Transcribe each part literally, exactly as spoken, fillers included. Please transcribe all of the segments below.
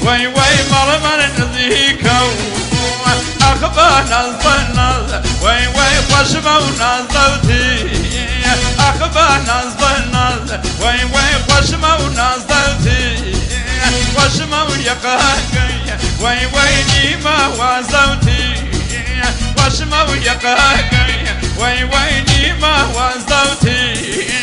وي وي مرمر نذيكو أخبان الظنال وي وي خشمة ونازلتي أخبان الظنال وي وي خشمة ونازلتي خشمة ويقاقي وي وي نيمة وزوتي خشمة ويقاقي وي وي نيمة وزوتي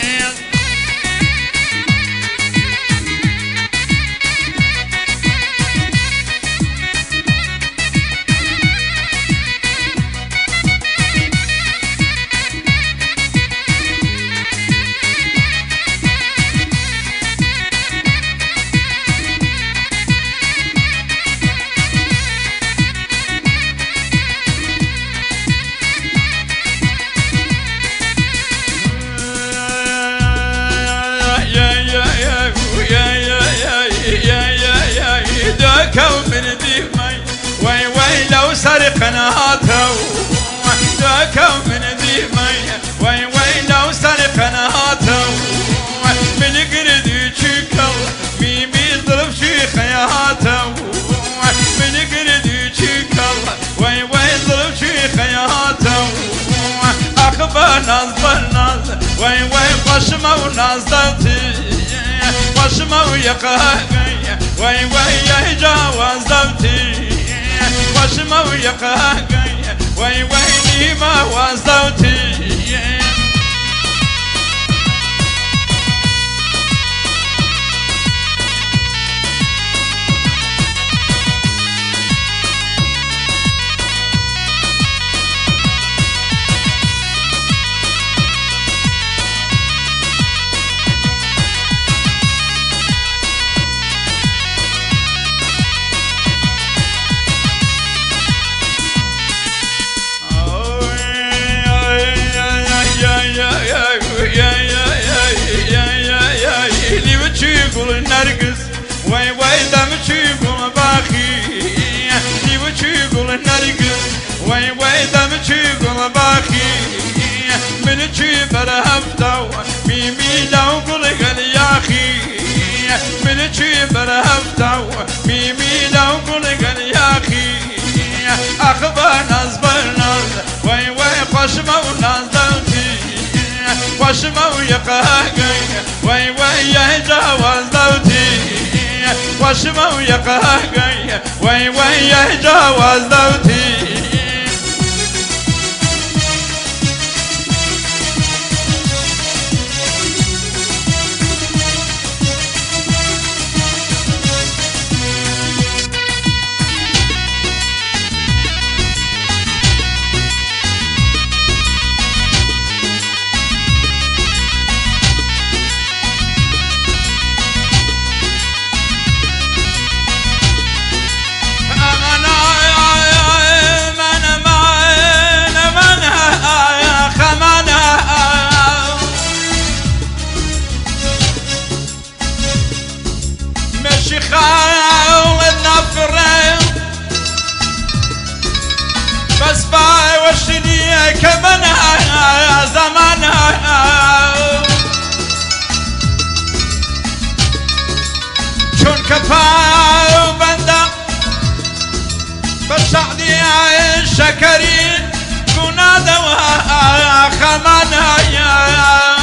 داكو من ديمي وي وي لو سرقنا هاتو داكو من ديمي وي وي لو سرقنا هاتو من قردي شكل ميمي ضرب شيخ يا هاتو من قردي شكل وي وي ضرب شيخ يا هاتو أخبار ناس بالناس وي وي خشمة ونازلتي خشمة ويقاقي وي وي يجاوز دوتي خشمة ويقاقي وي وي نيمة وزوتي يقول النرقص وي وي دمك يقول باخي لي وش يقول النرقص وي وي دمك يقول باخي من جبر هفتو ميمي لو قل قل يا اخي من جبر هفتو ميمي لو قل قل يا اخي اخبار ناس برناس وي وي خشمه ونازلتي خشمه ويقاقي وي وي يجاوز دوتي خشمه ويقاقي وي وي يجاوز دوتي خاول النفرين بس باي وشني كمان زمانها شون كفاي وبندا بس عدي الشكرين كنا دوا خمانها